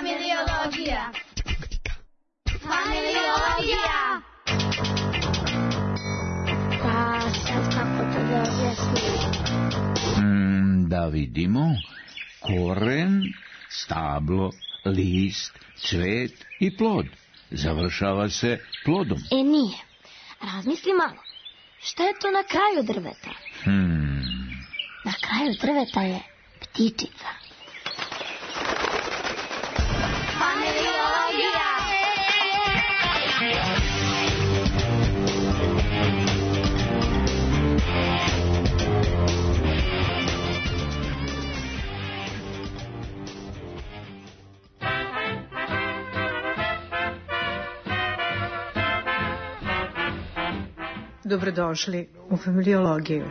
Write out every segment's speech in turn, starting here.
Familiologija. Familiologija. Pa sad kako to da objasnim? Da vidimo. Koren, stablo, list, cvet i plod. Završava se plodom. Nije. Razmisli malo. Šta je to na kraju drveta? Na kraju drveta je ptičica. Familiologija. Dobrodošli u Familiologiju.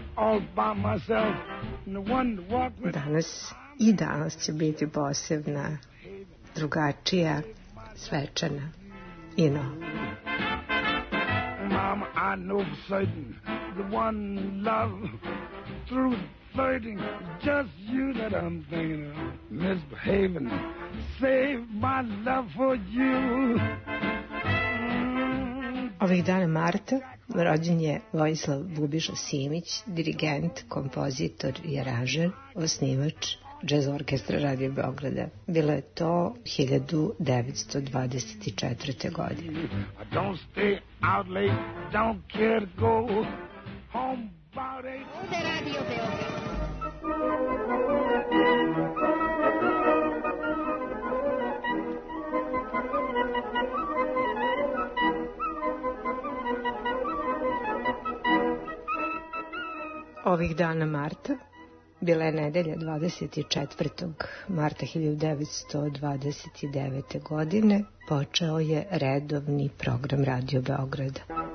Danas će biti posebna, drugačija, svečana i nova. Mama, I know for certain the one love through flirting, just you that I'm thinking of. Misbehaving, save my love for you. Ovih dana marta rođen je Vojislav Bubiša Simić, dirigent, kompozitor i aranžer, osnivač Jazz Orkestra Radio Beograda. Bilo je to 1924. godine. Don't stay out late, don't care to go home about 8. Ovde Radio Beograd. Ovih dana marta, bila je nedelja 24. marta 1929. godine, počeo je redovni program Radio Beograda.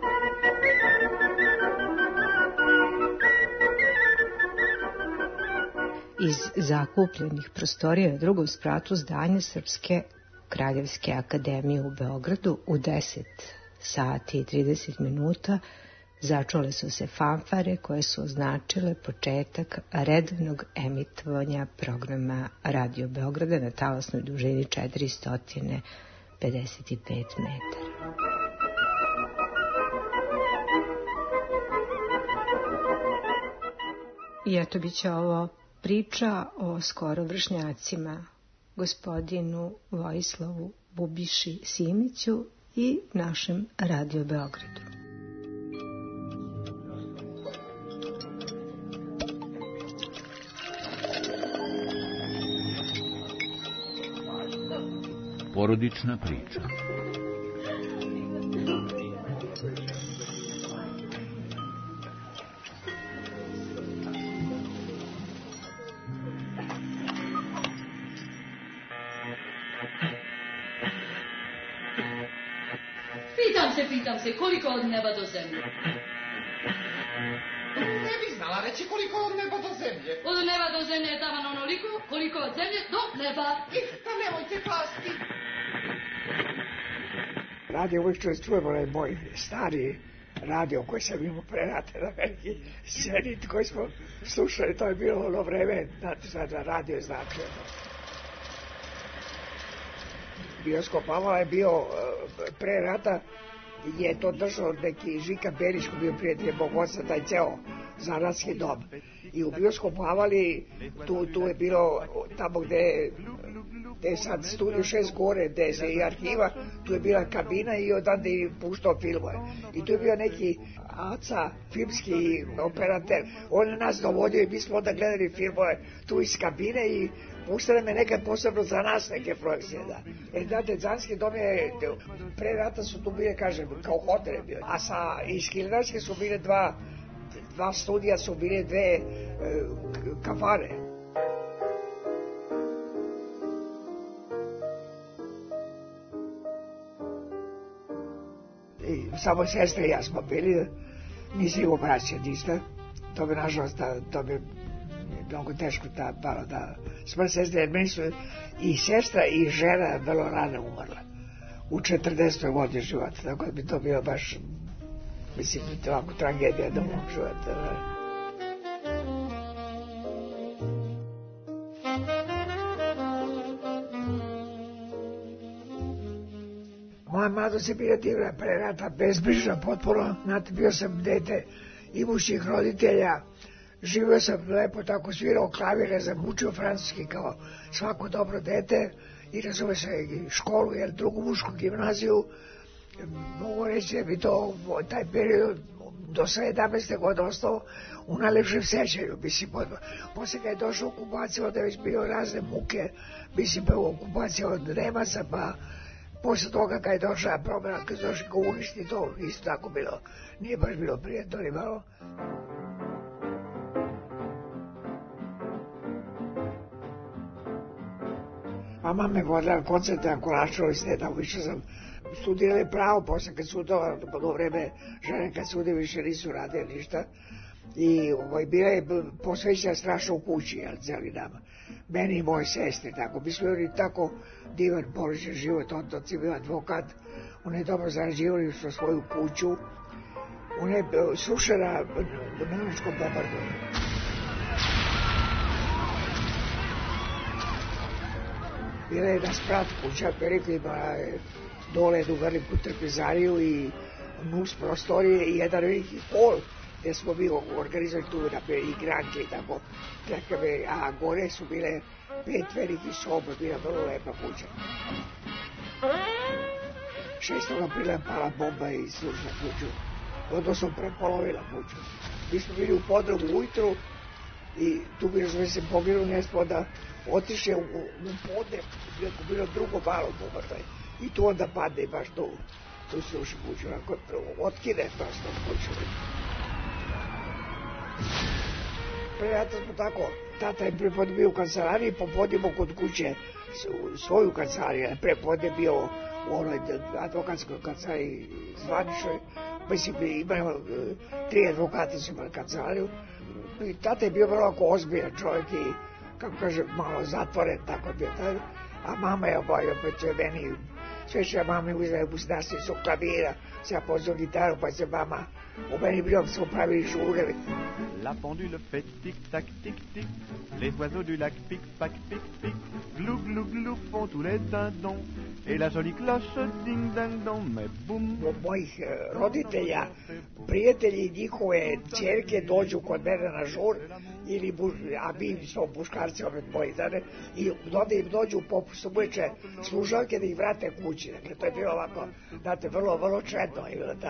Iz zakupljenih prostorija na drugom spratu zdanja Srpske Kraljevske akademije u Beogradu u 10 sati i 30 minuta začule su se fanfare koje su označile početak redovnog emitovanja programa Radio Beograda na talasnoj dužini 455 metara. I eto bit će ovo priča o skoro vršnjacima, gospodinu Vojislavu Bubiši Simiću i našem Radio Beogradu. Porodična priča. Pitam se, koliko od neba do zemlje? Ne bi znala reći koliko od neba do zemlje. Od neba do zemlje je taman onoliko, koliko od zemlje do neba. Pa nemojte pasti. Radio uvijek čujemo onaj moj stari radio koji sam imao pre rata na veliki scenit koji smo slušali, to je bilo ono vreme, znate sad na radio značio. Bioskop Avala je bio pre rata, je to držao neki Žika Berić koji bio prijatelj mog oca, taj ceo zanatski dom. I u bioskopu Avali tu je bilo tamo gde je sad studio 6 gore, gde je i arhiva, tu je bila kabina i odande je puštao filmove. I tu je bio neki Aca, filmski operater. On je nas dovodio i mi smo onda gledali filmove tu iz kabine i puštali me nekad posebno za nas neke projekcije, da. Jer znate, Zanski dom je, pre rata su tu bile, kažem, kao hotel je bio. A iz Hilinarske su bile dva studija, su bile dve kafane. I samo sestre i ja smo bili, nisi imao braća ništa. To bi, nažalost, to bi mnogo teško palo da smrt sestre, jer meni su i sestra i žena vrlo rano umrla. U 40. godini života, tako da bi to bilo baš, mislim, ovako tragedija da mog života. mlado se bila divna pre rata, bezbrižna potpuno, znate, bio sam dete imućih roditelja, živio sam lepo, tako svirao klavire, učio francuski kao svako dobro dete i razume se školu, jer drugu mušku gimnaziju. Mogu reći da bi to, taj period do 17. godine ostao u najlepšem sećanju. Mislim, posle kad je došao okupacija, onda je već bio razne muke, mislim, okupacija od Nemaca, pa posle toga kad je došla promjena, kad je došli komunisti, to isto tako bilo, nije baš bilo prijatno ni malo. Mama me vodila koncerta Kolačevo iz Teta, više sam studirali pravo, posle kad su to vreme žene kad sude više nisu radili ništa i bila je posvećena strašno u kući, jel, cijeli dan. Meni i moje sestre, tako. Mi smo imali tako divan porodičan život, otac je bio advokat, on je dobro zarađivali što svoju kuću, on je slušala na nemačkom bombardovanju. Bila je jedna sprat kuća, Periku ima dole jednu veliku trpezariju i nus prostorije i jedan veliki hol gdje smo mi organizovali tu igranke i tako, a gore su bile 5 velikih soba, bila vrlo lepa kuća. 6. aprila je pala bomba i srušila kuću, odnosno prepolovila kuću. Mi smo bili u podrumu ujutru i tu bi se poginuo nespo da otiše u podne, bilo drugo malo bombardaj. I tu onda padne i baš tu sruši kuću, otkine prosto kuću. Pre rata smo tako, tata je prepodne bio u kancelariji, popodnimo kod kuće svoju kancelariju, prepodne bio u onoj advokatskoj kancelariji zvaničnoj, mislim, imamo 3 advokati su imali kancelariju. I tata je bio vrlo ozbiljan čovjek i, kako kaže, malo zatvoren, tako je bio taj, a mama je opet meni, sve što je mama uzela u nastavnicu klavira, se ja pozvao gitaru, pa se mama u meni bilo, smo pravili žurevi. La pendule fait tic-tac, tic-tic, les oiseaux du lac pic-pac, pic-pic, glou glou glou font tous les dindons, et la jolie cloche ding-dang-dong, mais boum. Mojih roditelja, prijatelji njihove ćerke dođu kod mene na žur, a mi smo muškarci opet moji, i onda im dođu popust uveče služavke da ih vrate kući. Dakle, to je bilo ovako, znate, vrlo, vrlo čedno.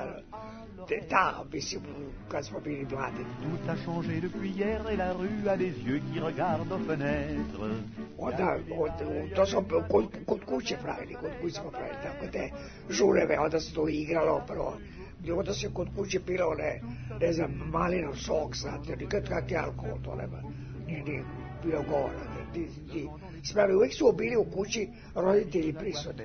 Da, mislim, kad smo bili mladi. Tout a changé depuis hier et la rue a des yeux qui regardent aux fenêtres. Onda, to smo kod kuće pravili, kod kuće smo pravili tako te žureve, onda se to igralo prvo. Onda se kod kuće pilo ne znam, malinov sok, znate, nikad kakvi alkohol, to nema, nije bilo govora. Smeli, uvijek su bili u kući roditelji prisutni.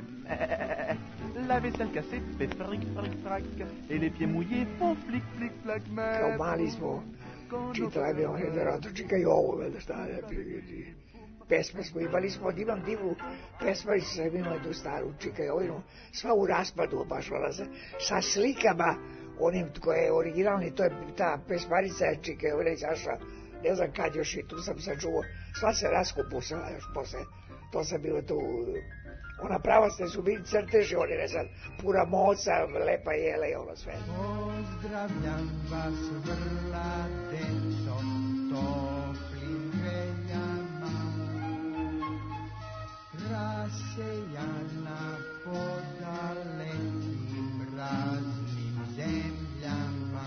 La vaisselle cassée fait fric, fric, frac, et les pieds mouillés font flic, flic, flac, mais... Kao mali smo čitali, on je vjerojatno čika i ovo, šta je, pesme smo imali, imam divnu pesmaricu, sam imala jednu staru čika i ovinu, sva u raspadu, baš ona sa slikama, onim koje je originalni, to je ta pesmarica je čika i ovina izašla, ne znam kad još i tu sam se čuo, sva se raskupusala još posle, to sam bilo tu, ona prava ste su bili crteži, oni ne znam, pura moca, lepa jela i ono sve. Pozdravljam vas vrla deco, toplim greljama, rasejana po dalekim raznim zemljama.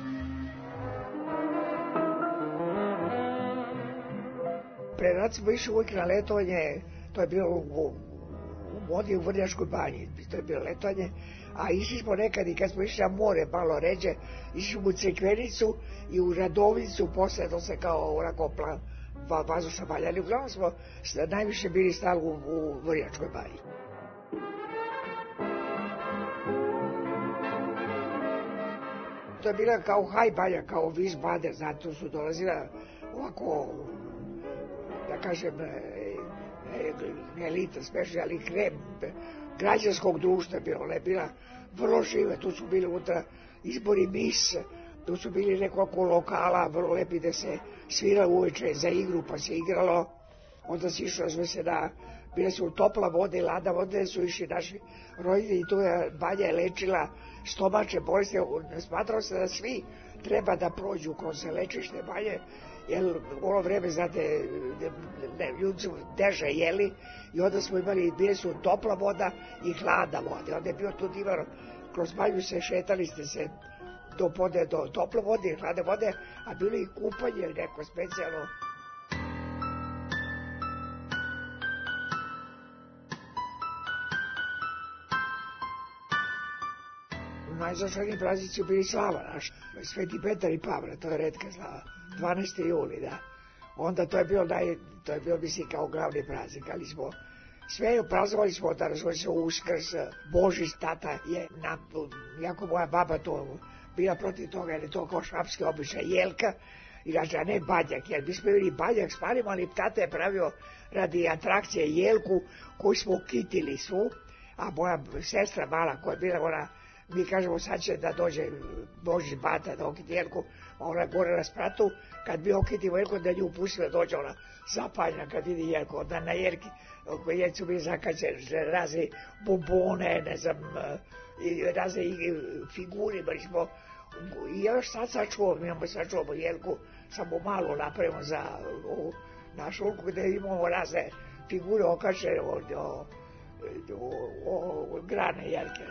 Pre rad smo išli uvijek na letovanje, to je bilo u vodi u Vrnjačkoj banji, to je bilo letovanje, a išli smo nekad i kad smo išli na more, malo ređe, išli smo u Crikvenicu i u Radovnicu, posle to se kao onako plan vazdušna balja, ali uglavnom smo najviše bili stali u Vrnjačkoj banji. To je bila kao haj banja, kao Wiesbaden, znate, tu su dolazila ovako, da kažem, ne elita smešna, ali krem građanskog društva bilo, ne bila vrlo žive, tu su bili unutra izbori mis, tu su bili nekoliko lokala, vrlo lepi da se svira uveče za igru, pa se igralo, onda si išao, smo se bile su topla voda i lada voda, su išli naši roditelji i tu je banja je lečila stomačne bolesti. Smatrao se da svi treba da prođu kroz lečište banje, jer u ono vreme, znate, ljudi su teže jeli i onda smo imali, bile su topla voda i hladna voda. Onda je bio tu divan, kroz banju se šetali ste se do tople vode i hladne vode, a bilo i kupanje ili neko specijalno. Najznačajniji praznici su bili slava naša, Sveti Petar i Pavle, to je retka slava, 12. juli, da. Onda to je bio mislim kao glavni praznik, ali smo sve praznovali smo, da razvoj se Uskrs, Božić, tata je, jako moja baba to bila protiv toga, jer je to kao šapski običaj, jelka, inače, a ne banjak, jer mi smo bili banjak spalimo, ali tata je pravio radi atrakcije jelku koju smo kitili svu, a moja sestra mala koja je bila, ona, mi kažemo sad će da dođe Božić bata da okiti jelku, a ona je gore na spratu, kad mi okitimo jelku da nju pustimo da dođe ona zapaljna kad vidi jelku, onda na jelki, koje jelcu mi zakaće razne bombone, ne znam, razne figuri, imali smo, i još sad sačuvamo jelku, samo malo napravimo za našu ulku gde imamo razne figure okačene od grane jelke.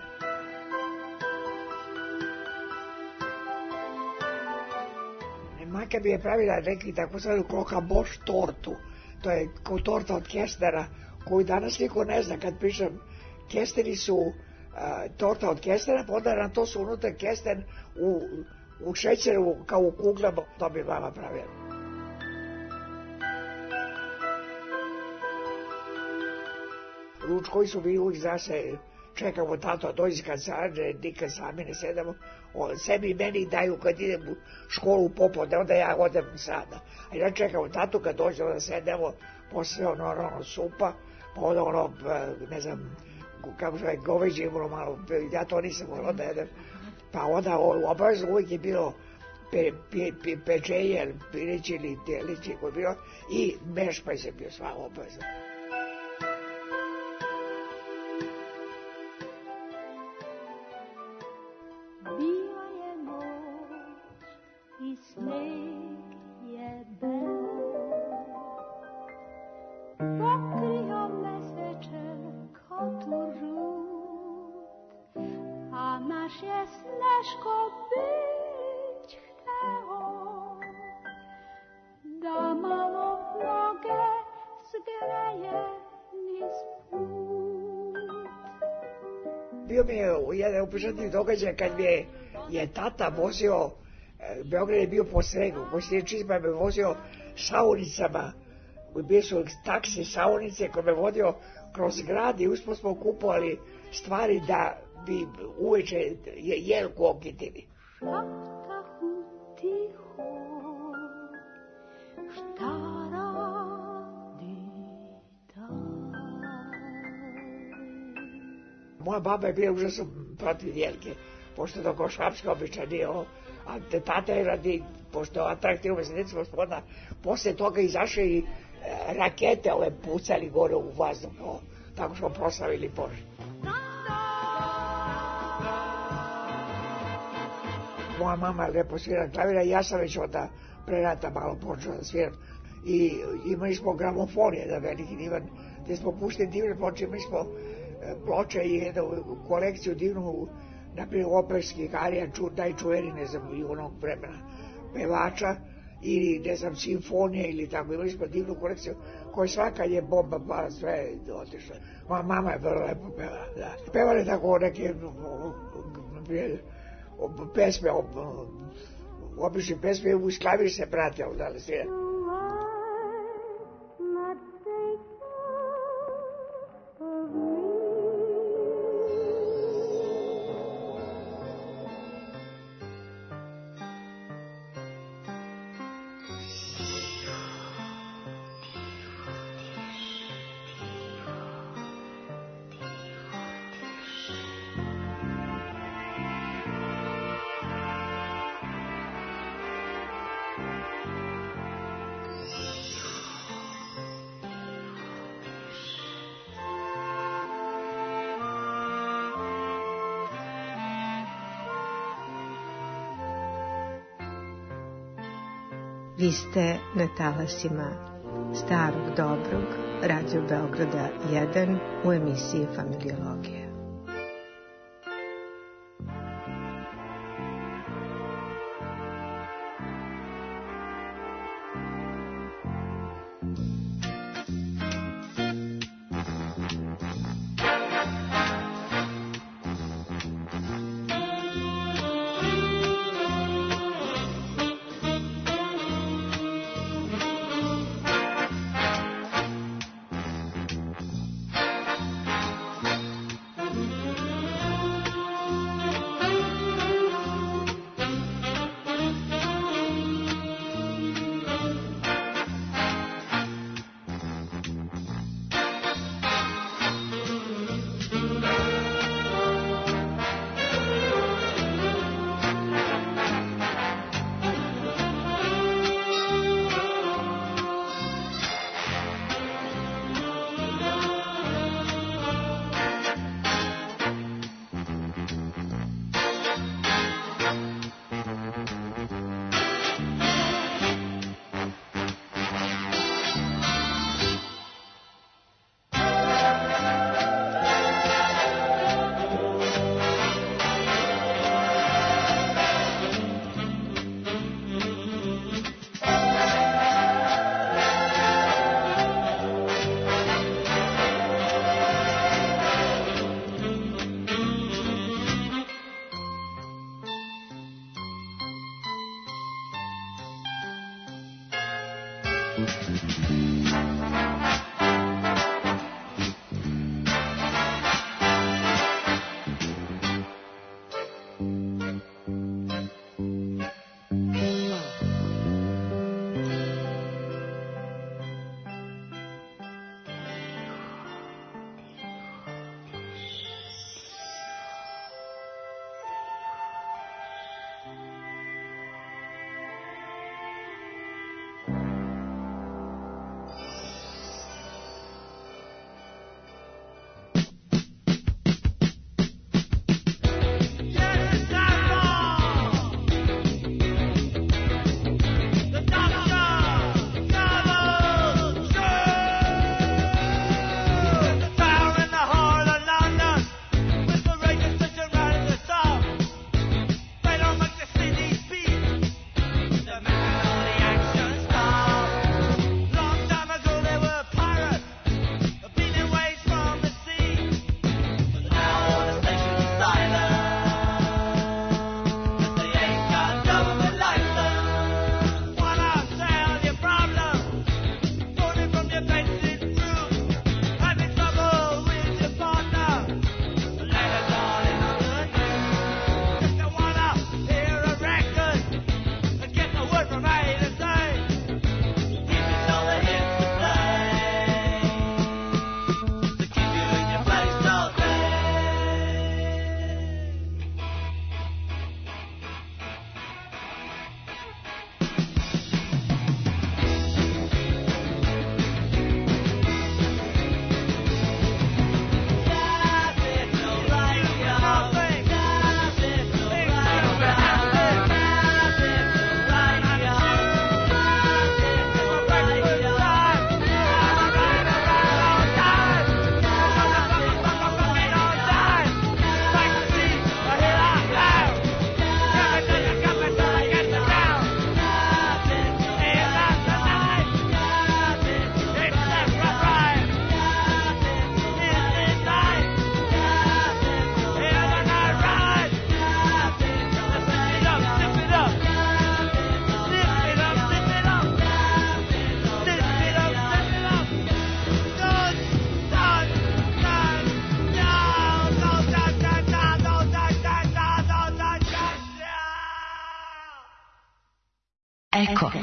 Majka bi je pravila neki tako sad kroka boš tortu, to je kao torta od kestera, koju danas niko ne zna. Kad pričam, kesteri su torta od kestera, pa onda na to su unutra kesten u šećeru kao u kuglama, to bi mama pravila. Ručkovi su bili uvijek, zna se, čekamo tato, dođi kad sadže, nikad sami ne sedamo, sebi i meni daju kad idem u školu popodne, onda ja odem sada. A ja čekamo tatu kad dođe, onda sedemo, posle ono supa, pa onda ono, ne znam, kako se goveđe imalo malo, ja to nisam volao da jedem, pa onda obavezno uvijek je bilo pečenje, pirići ili telići koji je bilo, i mešpaj se bio sva obavezno. Bio mi je jedan upečatljiv događaj kad mi je tata vozio, Beograd je bio po Sregu, poslije Čizma me vozio saunicama, bili su taksi saunice koje me vodio kroz grad i uspod smo kupovali stvari da bi uveče jelku okitili. Moja baba je bila užasno protiv jelke, pošto je to kao švapska običaj nije ovo, a tata je radi, pošto je atraktivno mesenica gospodina, posle toga izašle i rakete ove pucali gore u vazduh, tako smo proslavili Božić. Moja mama lepo svira klavira i ja sam već onda pre rata malo počela da sviram. I imali smo gramofon, jedan veliki divan, gde smo puštili divne ploče, imali smo ploče i jednu kolekciju divnu, naprijed operskih arija, najčuveni, ne znam, i onog vremena pevača, ili, ne znam, simfonije ili tako. Imali smo divnu kolekciju koja svaka je bomba, pa sve je otišla. Moja mama je vrlo lepo pevala, da. Pevali tako neke pesme, obične pesme, uz klavir se prate, da li svira. Vi ste na talasima starog dobrog Radio Beograda 1 u emisiji Familiologija. Eko.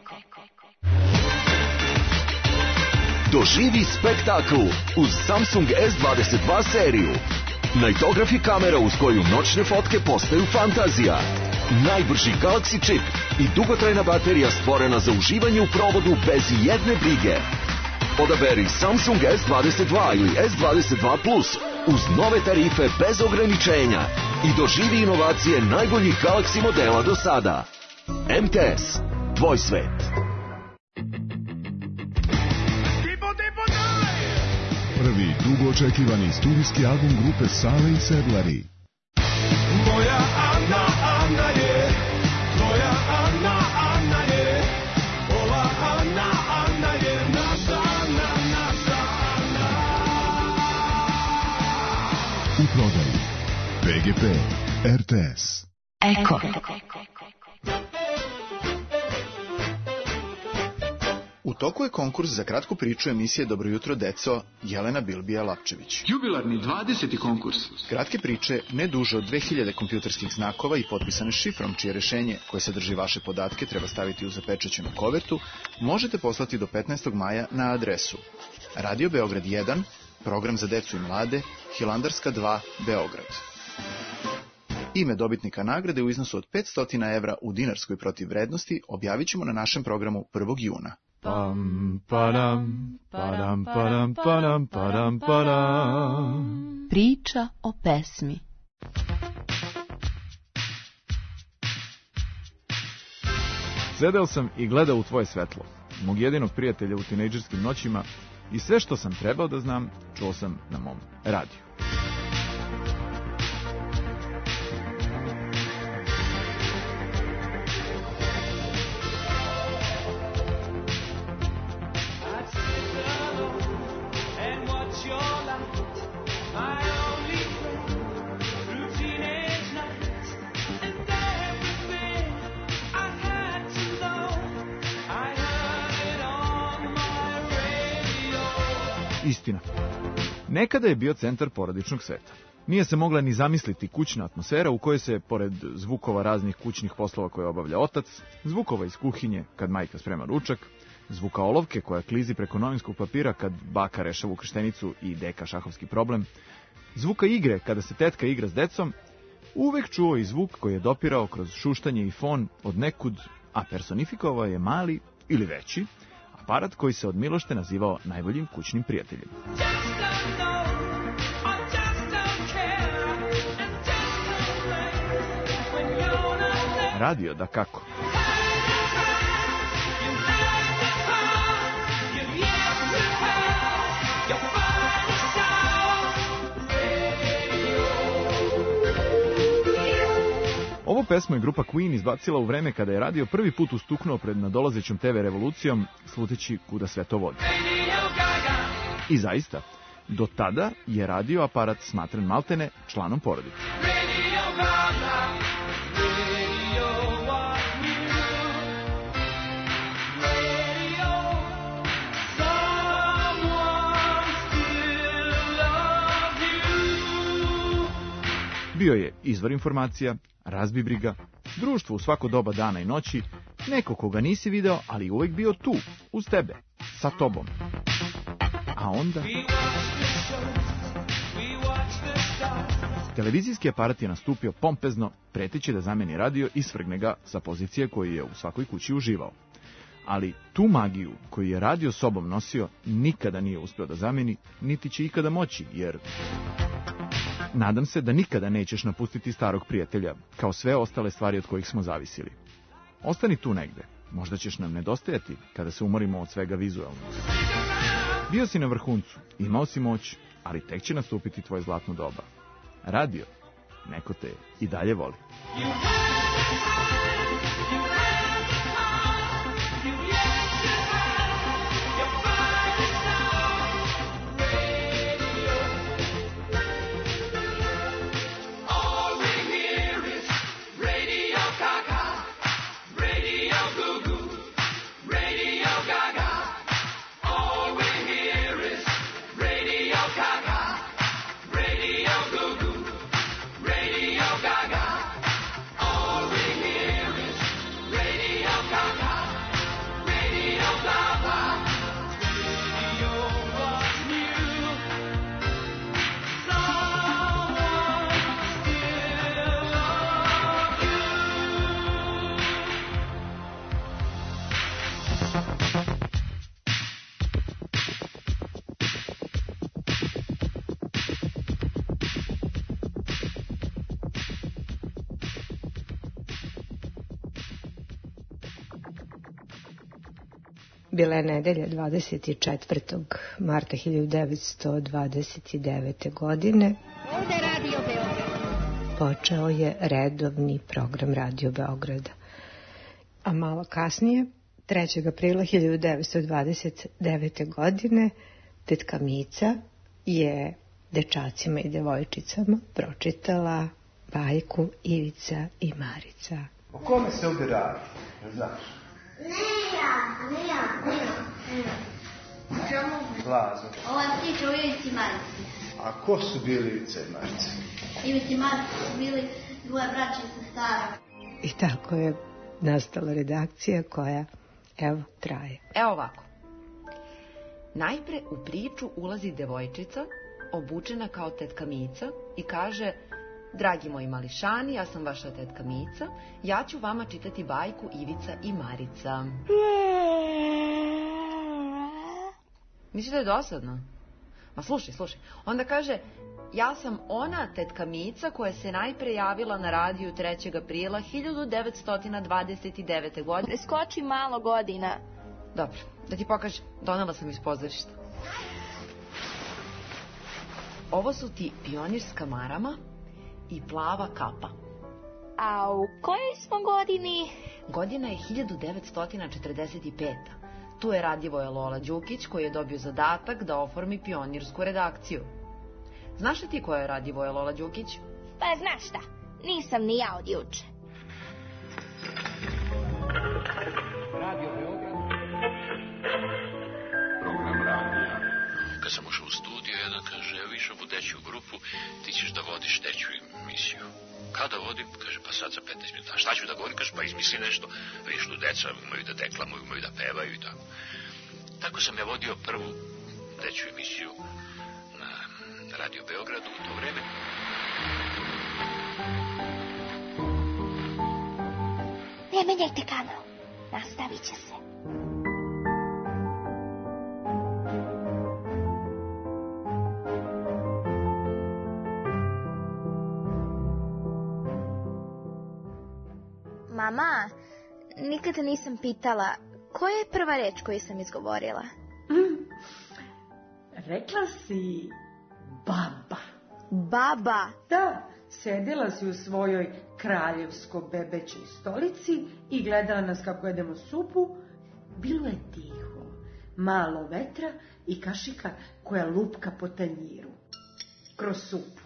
Doživi spektakl uz Samsung S22 seriju. Nightograph je kamera uz koju noćne fotke postaju fantazija. Najbrži Galaxy čip i dugotrajna baterija stvorena za uživanje u provodu bez jedne brige. Odaberi Samsung S22 ili S22 Plus uz nove tarife bez ograničenja i doživi inovacije najboljih Galaxy modela do sada. MTS. tvoj svet. Prvi dugo očekivani studijski album grupe Sale i Sedlari. Moja Ana, Ana je, tvoja Ana, Ana je, ova Ana, Ana je naša Ana, naša Ana. U prodaju PGP, RTS. Eko. U toku je konkurs za kratku priču emisije Dobro jutro, deco, Jelena Bilbija-Lapčević. Jubilarni 20. konkurs. Kratke priče, ne duže od 2000 kompjuterskih znakova i potpisane šifrom, čije rešenje, koje sadrži vaše podatke, treba staviti u zapečaćenu kovertu, možete poslati do 15. maja na adresu Radio Beograd 1, program za decu i mlade, Hilandarska 2, Beograd. Ime dobitnika nagrade u iznosu od 500 evra u dinarskoj protivvrednosti objavit ćemo na našem programu 1. juna. Pam, padam, padam, padam, padam, padam, padam. Priča o pesmi. Sedeo sam i gledao u tvoje svetlo, mog jedinog prijatelja u tinejdžerskim noćima, i sve što sam trebao da znam, čuo sam na mom radiju. Istina. Nekada je bio centar porodičnog sveta. Nije se mogla ni zamisliti kućna atmosfera u kojoj se, pored zvukova raznih kućnih poslova koje obavlja otac, zvukova iz kuhinje kad majka sprema ručak, zvuka olovke koja klizi preko novinskog papira kad baka rešava ukrštenicu i deka šahovski problem, zvuka igre kada se tetka igra s decom, uvek čuo i zvuk koji je dopirao kroz šuštanje i fon od nekud, a personifikovao je mali ili veći aparat koji se od milošte nazivao najboljim kućnim prijateljem. Radio, da kako. Ovu pesmu je grupa Queen izbacila u vreme kada je radio prvi put ustuknuo pred nadolazećom TV revolucijom, sluteći kuda sve to vodi. I zaista, do tada je radio aparat smatran maltene članom porodice. Bio je izvor informacija, razbibriga, društvo u svako doba dana i noći, neko koga nisi video, ali uvek bio tu, uz tebe, sa tobom. A onda... Televizijski aparat je nastupio pompezno, preteći da zameni radio i svrgne ga sa pozicije koju je u svakoj kući uživao. Ali tu magiju koju je radio sobom nosio nikada nije uspio da zameni, niti će ikada moći, jer... Nadam se da nikada nećeš napustiti starog prijatelja, kao sve ostale stvari od kojih smo zavisili. Ostani tu negde, možda ćeš nam nedostajati kada se umorimo od svega vizualnog. Bio si na vrhuncu, imao si moć, ali tek će nastupiti tvoje zlatno doba. Radio, neko te i dalje voli. Bila je nedelja 24. marta 1929. godine. Ovde Radio Beograd. Počeo je redovni program Radio Beograda. A malo kasnije, 3. aprila 1929. godine, tetka Mica je dečacima i devojčicama pročitala bajku Ivica i Marica. O kome se ovdje radi? Znaš? Ne ja. Lazo. Ova je priča o Ivici i Marici. A ko su bili Ivica i Marica? Ivici i Marici su bili dvoje braće i sestara. I tako je nastala redakcija koja, evo, traje. Evo ovako. Najpre u priču ulazi devojčica, obučena kao tetka Mica i kaže: dragi moji mališani, ja sam vaša tetka Mica, ja ću vama čitati bajku Ivica i Marica. Misliš da je dosadno? Ma slušaj. Onda kaže: ja sam ona tetka Mica koja se najpre javila na radiju 3. aprila 1929. godine. Preskoči malo godina. Dobro, da ti pokažem, donela sam iz pozorišta. Ovo su ti pionirska marama i plava kapa. A u kojoj smo godini? Godina je 1945. Tu je Radivoje Lola Đukić koji je dobio zadatak da oformi pionirsku redakciju. Znaš li ti koja je Radivoje Lola Đukić? Pa znaš šta, nisam ni ja od juče. Radio Beograd. Program radija. Kad sam ušao u studio, jedan kaže: evo viš ovu deću grupu, ti ćeš da vodiš deću emisiju. Kada vodim? Kaže: pa sad za 15 minuta. A šta ću da govorim? Kaže: pa izmisli nešto. Viš tu deca umaju da deklamuju, umaju da pevaju i tako. Tako sam ja vodio prvu deću emisiju na Radio Beogradu u to vreme. Ne menjajte kanal, nastavit će se. Mama, nikada nisam pitala, koja je prva reč koju sam izgovorila? Rekla si baba. Baba? Da, sedela si u svojoj kraljevsko-bebećoj stolici i gledala nas kako jedemo supu. Bilo je tiho, malo vetra i kašika koja lupka po tanjiru kroz supu.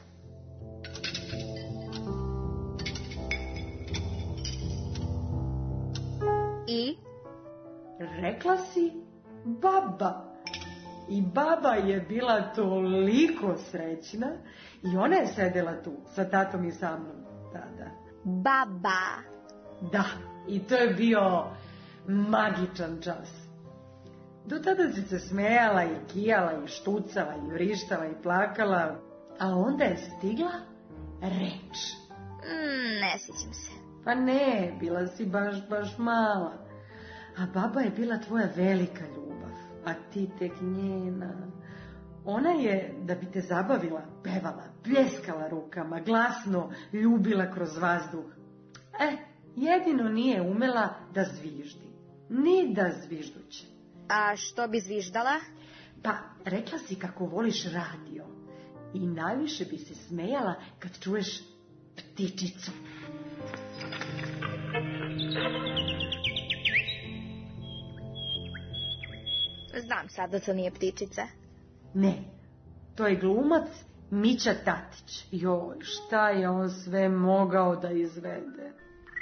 I? Rekla si baba. I baba je bila toliko srećna i ona je sedela tu sa tatom i sa mnom tada. Baba. Da, i to je bio magičan čas. Do tada si se smejala i kijala i štucala i vrištala i plakala, a onda je stigla reč. Ne sjećam se. Pa ne, bila si baš mala. A baba je bila tvoja velika ljubav, a ti tek njena. Ona je, da bi te zabavila, pevala, pljeskala rukama, glasno ljubila kroz vazduh. Jedino nije umela da zviždi. Ni da zvižduće. A što bi zviždala? Pa, rekla si kako voliš radio. I najviše bi se smejala kad čuješ ptičicu. Znam sad da to nije ptičica. Ne, to je glumac Mića Tatić. Joj, šta je on sve mogao da izvede?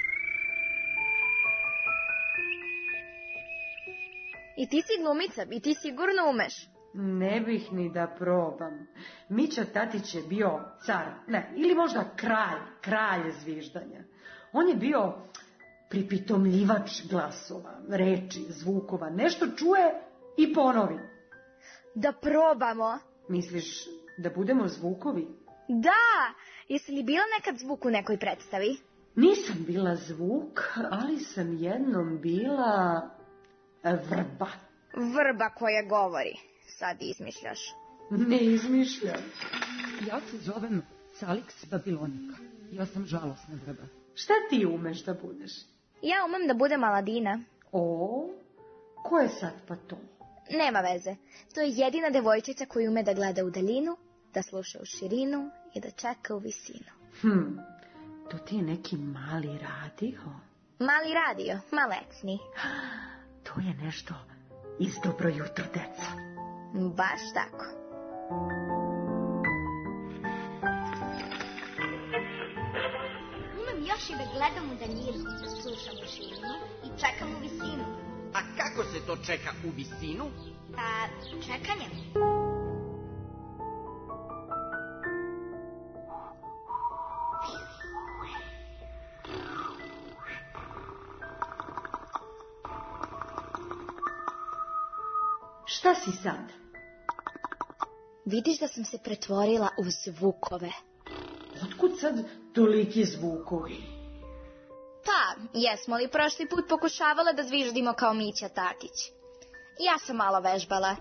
I ti si glumica, i ti sigurno umeš. Ne bih ni da probam. Mića Tatić je bio car, ili možda kralj zviždanja. On je bio pripitomljivač glasova, reči, zvukova, nešto čuje i ponovi. Da probamo. Misliš da budemo zvukovi? Da! Jesi li bila nekad zvuk u nekoj predstavi? Nisam bila zvuk, ali sam jednom bila vrba. Vrba koja govori. Sad izmišljaš. Ne izmišljam. Ja se zovem Salix Babilonika. Ja sam žalosna vrba. Šta ti umeš da budeš? Ja umem da budem Aladina. O, Ko je sad pa to? Nema veze. To je jedina devojčica koja ume da gleda u daljinu, da sluša u širinu i da čeka u visinu. To ti je neki mali radio? Mali radio, malecni. To je nešto iz Dobro jutro, deca. Baš tako. Umem još i da gledam u daljinu, da slušam u širinu i čekam u visinu. A kako se to čeka u visinu? Čekanjem. Šta si sad? Vidiš da sam se pretvorila u zvukove. Otkud sad toliki zvukovi? Pa, jesmo li prošli put pokušavala da zviždimo kao Mića Tatić? Ja sam malo vežbala.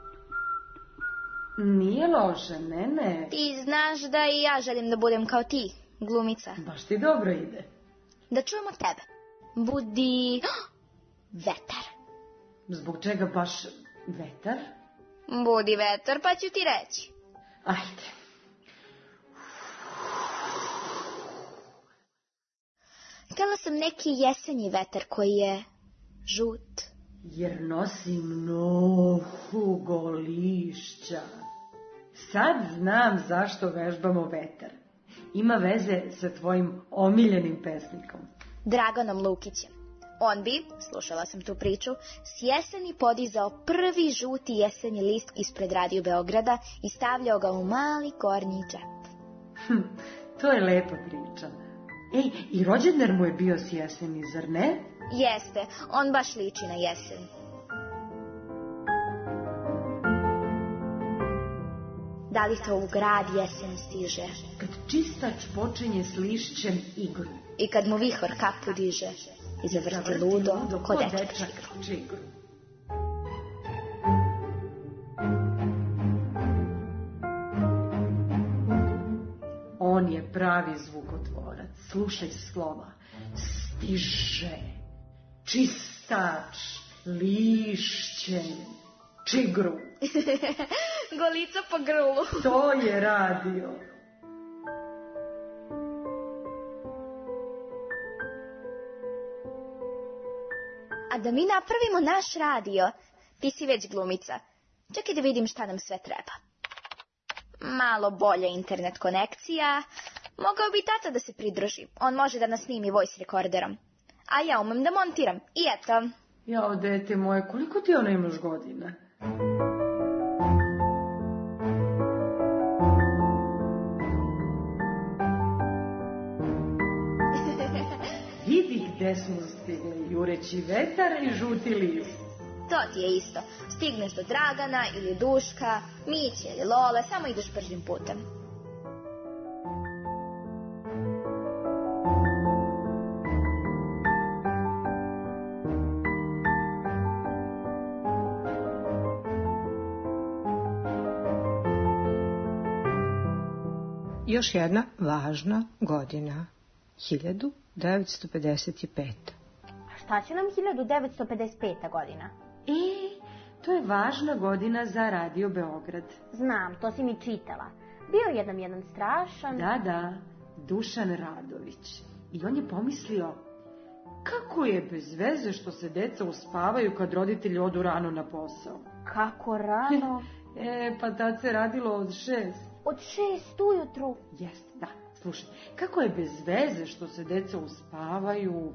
Nije loše, ne. Ti znaš da i ja želim da budem kao ti, glumica. Baš ti dobro ide. Da čujemo tebe. Budi vetar. Zbog čega baš vetar? Budi vetar, pa ću ti reći. Ajde. Htjela sam neki jesenji vetar koji je žut. Jer nosi mnogo lišća. Sad znam zašto vežbamo vetar. Ima veze sa tvojim omiljenim pesnikom. Draganom Lukićem. On bi, slušala sam tu priču, s jeseni podizao prvi žuti jesenji list ispred Radio Beograda i stavljao ga u mali gornji džep. To je lepa priča. Ej, i rođendan mu je bio s jeseni, zar ne? Jeste, on baš liči na jesen. Da li to u grad jesen stiže? Kad čistač počinje s lišćem igru. I kad mu vihor kapu diže i zavrti ludo ko dečak čigru. On je pravi zvukotvorac. Slušaj slova. Stiže, čistač, lišće, čigru. Golica po grlu. To je radio. A da mi napravimo naš radio, ti si već glumica. Čekaj da vidim šta nam sve treba. Malo bolja internet konekcija. Mogao bi tata da se pridruži. On može da nas snimi voice rekorderom. A ja umem da montiram. I eto. Jao, dete moje, koliko ti imaš godina? Vidi gde smo stigli, jureći vetar i žuti list. To ti je isto. Stigneš do Dragana ili Duška, Miće ili Lole, samo ideš bržim putem. Još jedna važna godina, 1955. A šta će nam 1955. godina? To je važna godina za Radio Beograd. Znam, to si mi čitala. Bio je jedan strašan... Da, Dušan Radović. I on je pomislio, kako je bez veze što se deca uspavaju kad roditelji odu rano na posao. Kako rano? Pa tad se radilo od 6. Od 6 ujutru? Jeste, da. Slušaj, kako je bez veze što se deca uspavaju?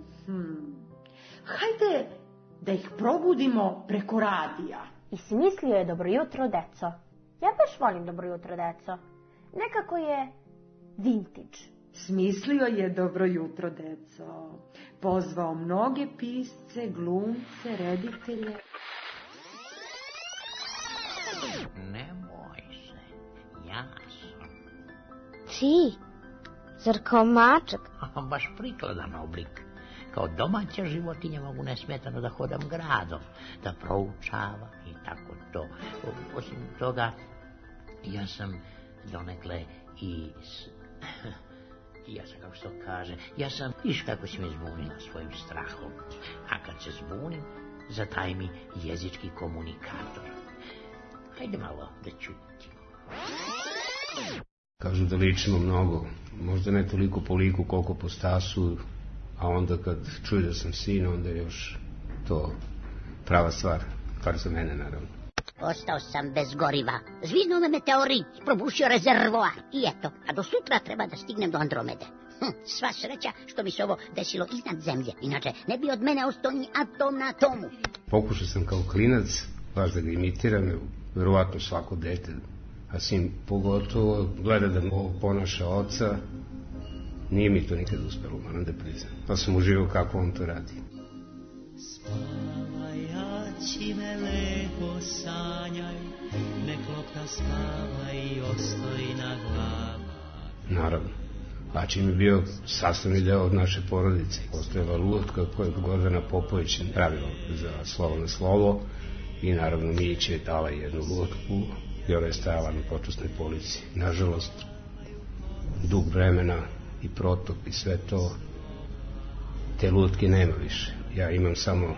Hajde da ih probudimo preko radija. I smislio je Dobro jutro, deco. Ja baš volim Dobro jutro, deco. Nekako je vintage. Smislio je Dobro jutro, deco. Pozvao mnoge pisce, glumce, reditelje. Nemoj se, ja sam. Ti? Zar kao mačak? Baš prikladan oblik. Kao domaća životinja mogu nesmetano da hodam gradom, da proučavam i tako to. Osim toga, ja sam donekle ja sam, kako se to kaže, viš kako si me zbunila svojim strahom. A kad se zbunim, za taj mi jezički komunikator. Hajde malo da čuti. Kažu da ličimo mnogo, možda ne toliko po liku koliko po stasu, a onda kad čuju da sam sin, onda je još to prava stvar, par za mene naravno. Ostao sam bez goriva. Zviznuo me meteorit, probušio rezervoar. I eto, a do sutra treba da stignem do Andromede. Sva sreća što mi se ovo desilo iznad zemlje. Inače, ne bi od mene ostao ni atom na atomu. Pokušao sam kao klinac, baš da ga imitiram, verovatno svako dete, a sin pogotovo gleda da mu ponaša oca. Nije mi to nikad uspelo, moram da priznam. Pa sam uživao kako on to radi. Spavaj, aći me lepo sanjaj, nek lopta spava i ostojna glava. Naravno. Aći mi bio sastavni deo od naše porodice. Postojala lutka koju je Gordana Popović pravila za slovo na slovo i naravno Mić je dala jednu lutku i ona je stajala na počasnoj polici. Nažalost, dug vremena i protop i sve to, te lutke nema više. Ja imam samo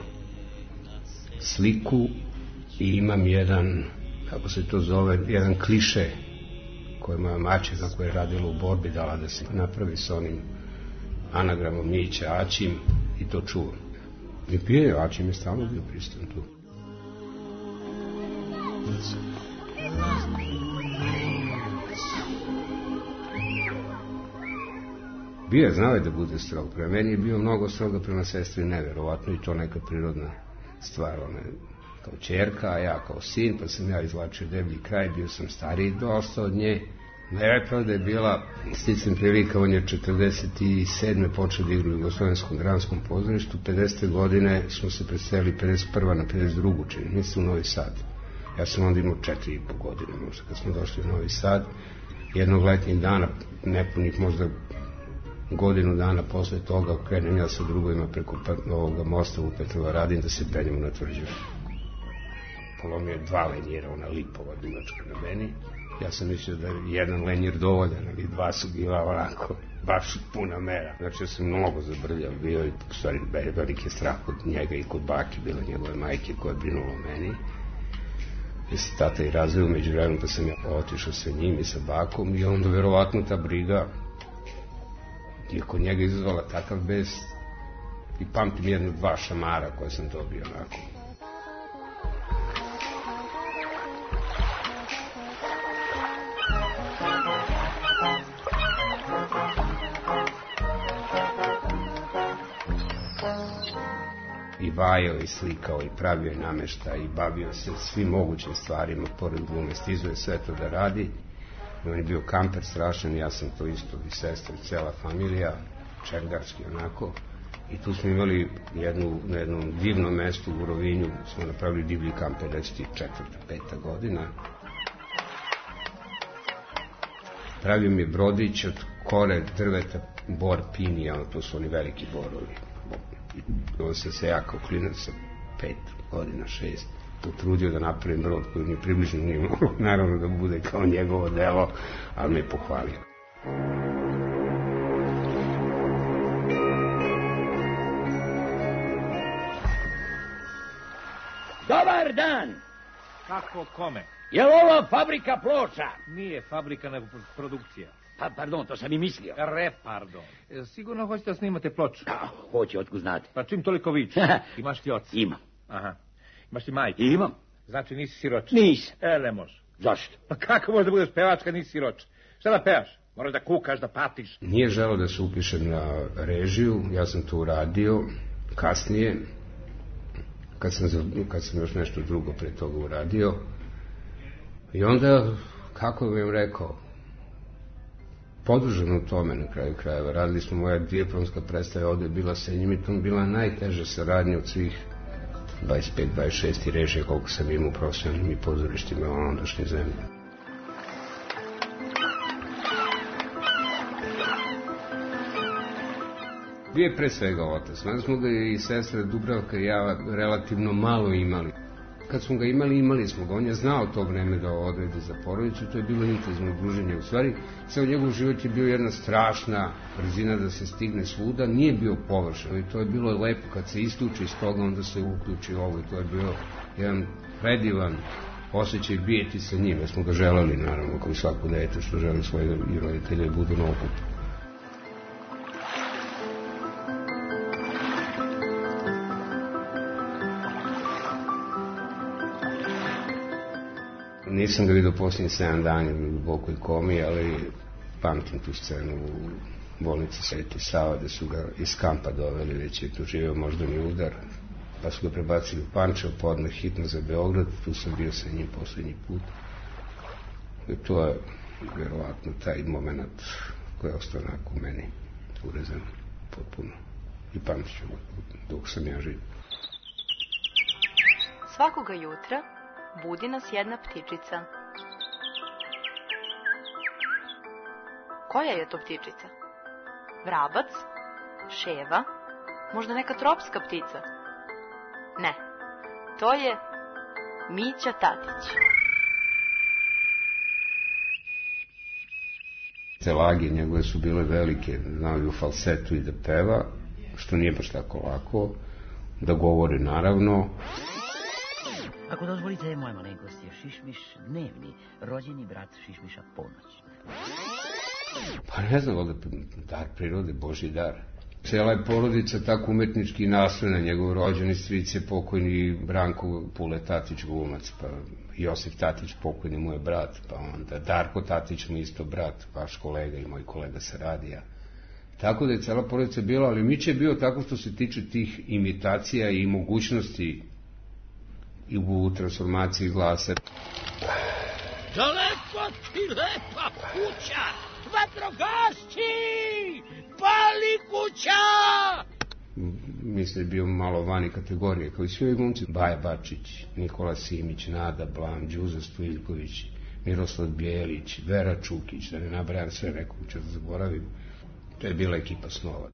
sliku i imam jedan, kako se to zove, jedan kliše koje moja maćeha koja je radila u borbi dala da se napravi s onim anagramom Mića Aćim i to čuvam. I pije, Aćim je stalno bio pristan tu. Bio je, znao je da bude strog. Prema meni je bio mnogo stroga prema sestri, neverovatno, i to neka prirodna stvar. Ona je kao ćerka, a ja kao sin, pa sam ja izvlačio deblji kraj, bio sam stariji dosta od nje. Najpravo da je bila sticam prilika, on je 47. počeo da igra u Jugoslovenskom dramskom pozorištu, 50. godine smo se predstavili 51. na 52. čini, mislim u Novi Sad. Ja sam onda imao 4,5 godine možda kad smo došli u Novi Sad. Jednog letnjeg dana, nepunih možda godinu dana posle toga, krenem ja sa drugovima preko ovoga mosta u Petrovaradin da se penjemo na Tvrđavu. Polomio je 2 lenjira, ona lipova dugačka na meni. Ja sam mislio da je jedan lenjir dovoljan, ali 2 su bila onako, baš puna mera. Znači, ja sam mnogo zabrljao bio i u stvari veliki strah od njega i kod baki, bila njegove majke koja je brinula o meni. Ja se tata i razveo među vremenom, pa sam ja otišao sa njim i sa bakom i onda verovatno ta briga je kod njega izazvala takav bes i pamtim 1-2 šamara koje sam dobio onako. I vajao i slikao i pravio i namešta i bavio se svim mogućim stvarima, pored glume, stizuje sve to da radi. On je bio kamper strašan, ja sam to isto, i sestra, i cijela familija, čergarski onako. I tu smo imali na jednom divnom mestu u Rovinju, smo napravili divlji kamp 54. 5. godina. Pravio mi je brodić od kore drveta, bor pinija, to su oni veliki borovi. On sam se ja kao klinac sa 5 godina, 6, potrudio da napravim brod koji mi približno nije moglo, naravno da bude kao njegovo delo, ali me je pohvalio. Dobar dan! Kako kome? Je li ovo fabrika ploča? Nije fabrika, nego produkcija. Pa, pardon, to sam i mislio. Pardon. Sigurno hoćete da snimate ploču? Hoće, otkud znate. Pa čim toliko viče? Imaš ti oca? Imam. Aha. Imaš ti majku? Imam. Znači nisi siroč? Nisam. Ne može. Zašto? Pa kako možeš da budeš pevač kad nisi siroč? Šta da pevaš? Moraš da kukaš, da patiš. Nije želeo da se upišem na režiju, ja sam to uradio kasnije, kad sam još nešto drugo pre toga uradio. I onda, kako bih vam rekao, podržano u tome na kraju krajeva. Radili smo, moja diplomska predstava ovde je bila sa njim i to mi bila najteža saradnja od svih 25-26 režija koliko sam imao u profesionalnim i pozorištima u ondašnje zemlje. Bio je pre svega otac. Mada smo ga i sestra Dubravka i ja relativno malo imali. Kad smo ga imali smo ga. On je znao to vreme da odredi za porodicu, to je bilo intenzivno druženje. U stvari, ceo njegov život je bio jedna strašna brzina da se stigne svuda, nije bio površan i to je bilo lepo kad se isključi iz toga, onda se uključi ovo i to je bio jedan predivan osjećaj bijeti sa njim, jer smo ga želeli, naravno, kao i svako dete što želi svoje roditelje budu na okupu. Nisam ga vidio posljednjih 7 dana u dubokoj komi, ali pamtim tu scenu u bolnici Sveti Sava, gde su ga iz kampa doveli, već je doživeo moždani udar, pa su ga prebacili u Pančevo, podne hitno za Beograd, tu sam bio sa njim poslednji put. I to je vjerovatno taj moment koji je ostao onako u meni urezan potpuno. I pamtit ću dok sam ja živ. Svakoga jutra budi nas jedna ptičica. Koja je to ptičica? Vrabac? Ševa? Možda neka tropska ptica? Ne, to je Mića Tatić. Te lage njegove su bile velike, znao je u falsetu i da peva, što nije baš tako lako, da govori naravno. Ako dozvolite, moja malenkost je Šišmiš dnevni, rođeni brat Šišmiša Ponoć. Pa ne znam, ovdje dar prirode, Božji dar. Cijela je porodica tako umetnički nastrojena, njegov rođeni stric je pokojni Branko Pule Tatić glumac, pa Josip Tatić pokojni mu je brat, pa onda Darko Tatić mu isto brat, vaš kolega i moj kolega sa radija. Tako da je cijela porodica bila, ali Mića je bio tako što se tiče tih imitacija i mogućnosti i u transformaciji glasa. Daleko ti lepa kuća, vatrogasci, pali kuća! Mislim je bio malo vani kategorije, kao i svi ovi glumci. Baja Bačić, Nikola Simić, Nada Blam, Đuza Stojiljković, Miroslav Bjelić, Vera Čukić, da ne nabrajam sve, nekog ću da zaboravim. To je bila ekipa snova.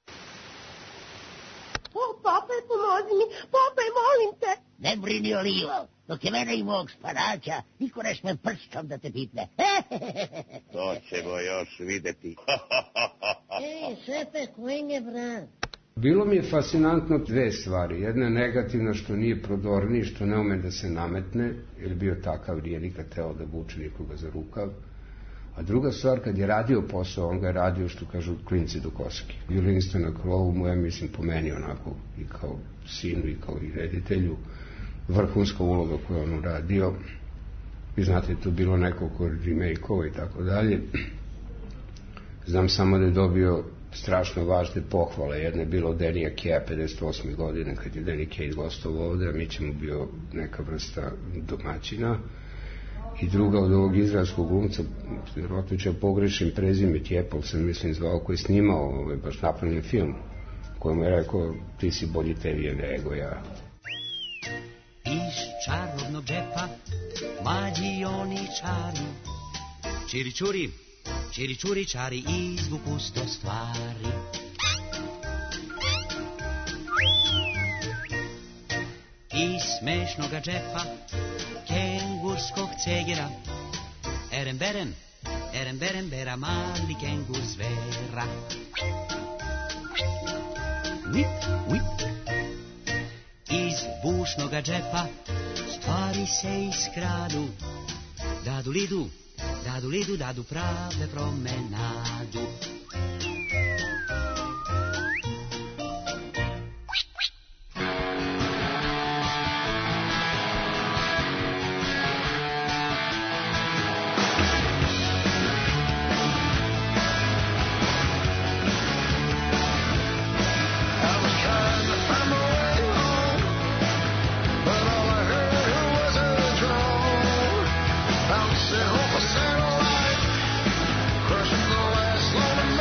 Pope, pomozi mi, Pope, molim te. Ne brini, Olivo, dok je mene i mog spadača, niko ne sme prstom da te pipne. To ćemo još videti. Ej, šefe, koji je brat? Bilo mi je fascinantno dve stvari. Jedna je negativna, što nije prodorni, što ne ume da se nametne, jer bio takav rijenika, teo da vuče nikoga za rukav. A druga stvar, kad je radio posao, on ga je radio, što kažu, klinci do koske. Violinista na krovu mu je, mislim, po meni onako, i kao sinu, i kao i reditelju, vrhunska uloga koju on uradio. Vi znate, to bilo nekoliko remake-ova i tako dalje. Znam samo da je dobio strašno važne pohvale. Jedna je bila od Denija Keja 58. godine, kad je Denny Kej gostovao ovde, a mi ćemo bio neka vrsta domaćina. I druga od ovog izraelskog glumca, vjerojatno će pogrešim prezime, Tjepol sam mislim zvao, koji je snimao baš napravljen film, kojemu je rekao, ti si bolji tebi nego ja. Iz čarobnog džepa mlađi oni čari, čiri čuri, čiri čuri čari, izvuku 100 stvari. Iz smešnoga džepa kengurskog cegera, erem berem bera, mali kengur zvera. Whip, whip. Iz bušnoga džepa stvari se iskradu, dadu lidu, dadu prave promenadu. Bouncing off a satellite, crushing the last load of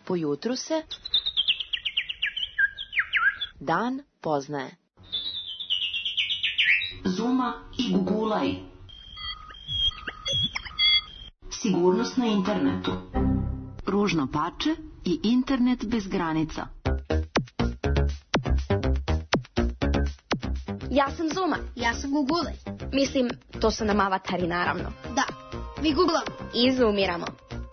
Po jutru se dan poznaje. Zuma i gugulaj. Sigurnost na internetu. Ružno pače i internet bez granica. Ja sam Zuma. Ja sam Gugulaj. Mislim, to su nam avatari, naravno. Da, mi googlamo. I zoomiramo.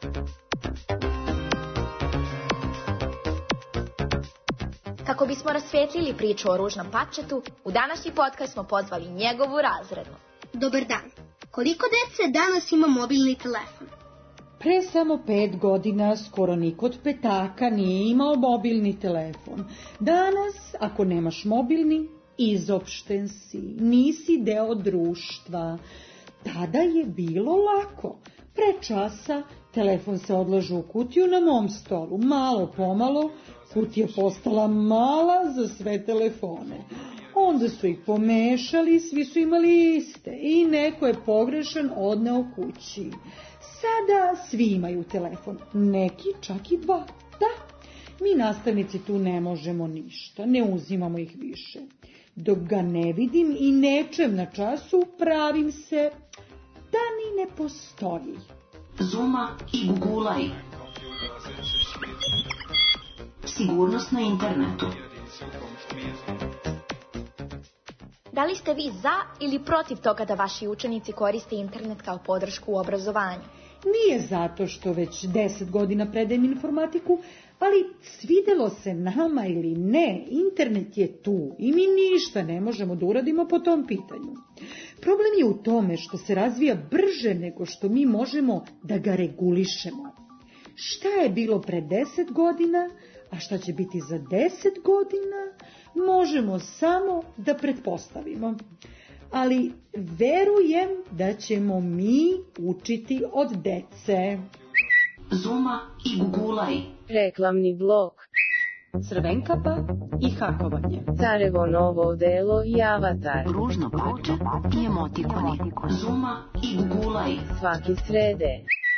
Kako bismo rasvijetlili priču o ružnom pačetu, u današnji podcast smo pozvali njegovu razrednu. Dobar dan. Koliko dece danas ima mobilni telefon? Pre samo 5 godina skoro niko od petaka nije imao mobilni telefon. Danas, ako nemaš mobilni, izopšten si, nisi deo društva. Tada je bilo lako. Pre časa telefon se odlaže u kutiju na mom stolu. Malo pomalo kutija postala mala za sve telefone. Onda su ih pomešali, svi su imali iste i neko je pogrešan odneo kući. Sada svi imaju telefon, neki čak i 2. Da, mi nastavnici tu ne možemo ništa, ne uzimamo ih više. Dok ga ne vidim i nečem na času, pravim se da ni ne postoji. Zuma i gugulaj. Sigurnost na internetu. Da li ste vi za ili protiv toga da vaši učenici koriste internet kao podršku u obrazovanju? Nije zato što već 10 godina predajem informatiku, ali svidelo se nama ili ne, internet je tu i mi ništa ne možemo da uradimo po tom pitanju. Problem je u tome što se razvija brže nego što mi možemo da ga regulišemo. Šta je bilo pre 10 godina, a šta će biti za 10 godina, možemo samo da pretpostavimo. Ali verujem da ćemo mi učiti od dece. Zuma i gugulaj. Reklamni blok. Crvenkapa i hakovanje. Carevo novo delo i avatar. Ružno pače i emotikoni. Zuma i gugulaj. Svaki srede.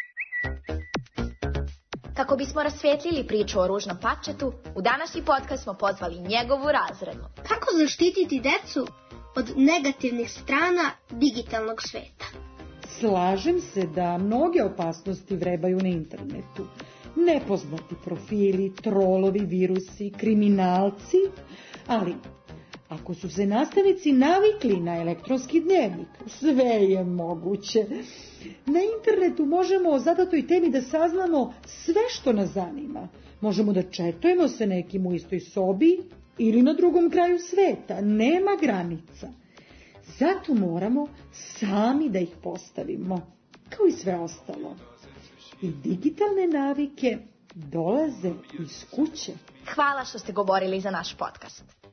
Kako bismo rasvijetlili priču o ružnom pačetu, u današnji podcast smo pozvali njegovu razrednu. Kako zaštititi decu od negativnih strana digitalnog sveta? Slažem se da mnoge opasnosti vrebaju na internetu. Nepoznati profili, trolovi, virusi, kriminalci, ali ako su se nastavnici navikli na elektronski dnevnik, sve je moguće. Na internetu možemo o zadatoj temi da saznamo sve što nas zanima. Možemo da četujemo sa nekim u istoj sobi ili na drugom kraju sveta. Nema granica. Zato moramo sami da ih postavimo, kao i sve ostalo. I digitalne navike dolaze iz kuće. Hvala što ste govorili za naš podcast.